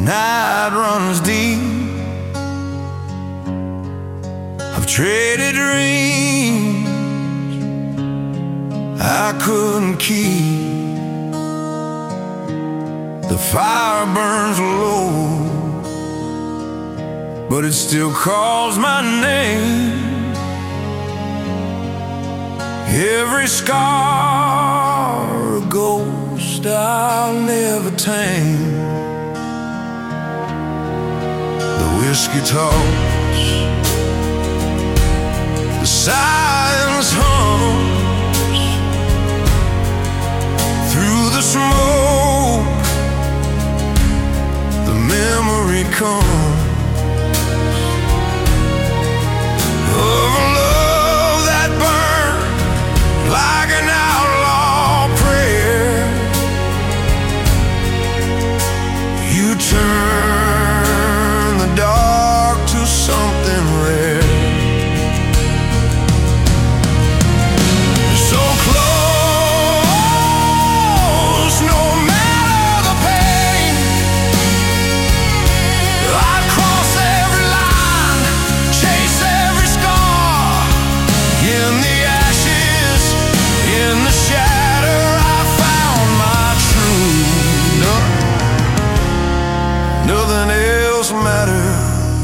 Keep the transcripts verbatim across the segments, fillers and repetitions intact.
night runs deep. I've traded dreams I couldn't keep. The fire burns low, but it still calls my name. Every scar, a ghost I'll never tame. The whiskey talks, the silence hums. Through the smoke, the memory comes of a love that burned like an outlaw prayer. You turn the dark to something rare. So close, no matter the pain. I'd cross every line, chase every scar. In the ashes, in the shatter, I found my truth. No, nothing else matters.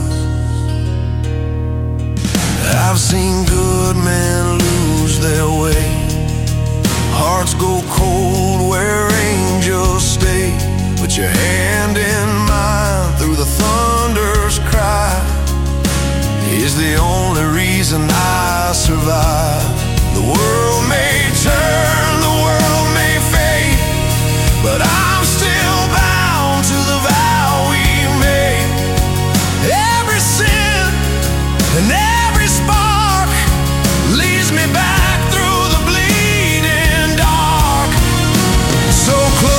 I've seen good men lose their way. Hearts go cold where angels stay. Put your hand in mine through the thunder's cry is the only reason I survive. The world may turn, the world may fade, but I'm still bound to the vow we made. Every sin and every spark leads me back through the bleeding dark. So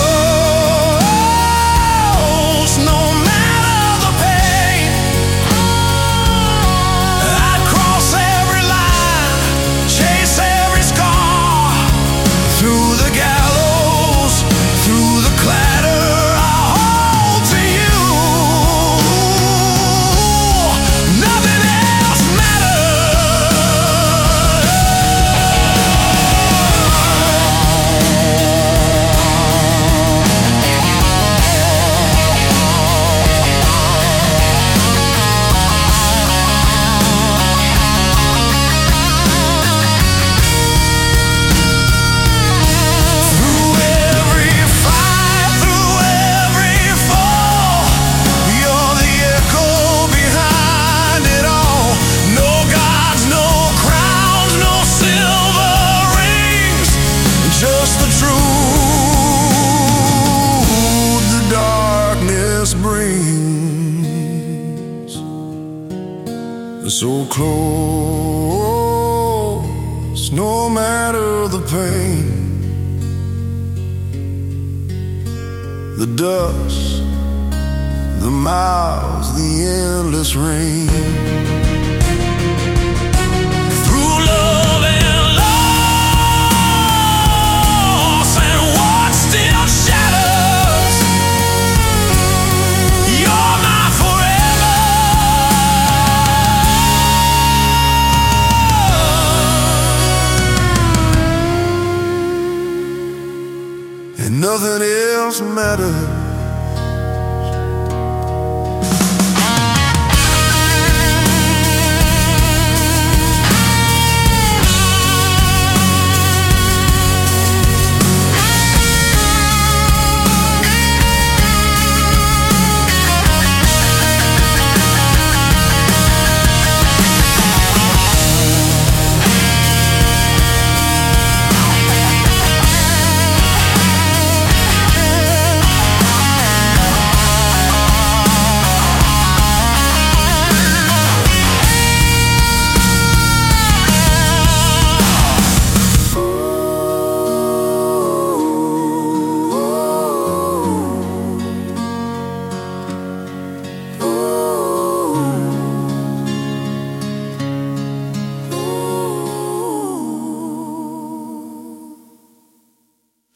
close, no matter the pain. I'd cross every line, chase every scar. Through the gallows, through the clatter, I hold to you. Nothing else Through every fight, through every fall, you're the echo behind it all. No gods, no crowns, no silver rings, just the truth the darkness brings. So close, no matter the pain. The dust, the miles, the endless rain. Through love and loss and what still shatters, you're my forever. And nothing else matters.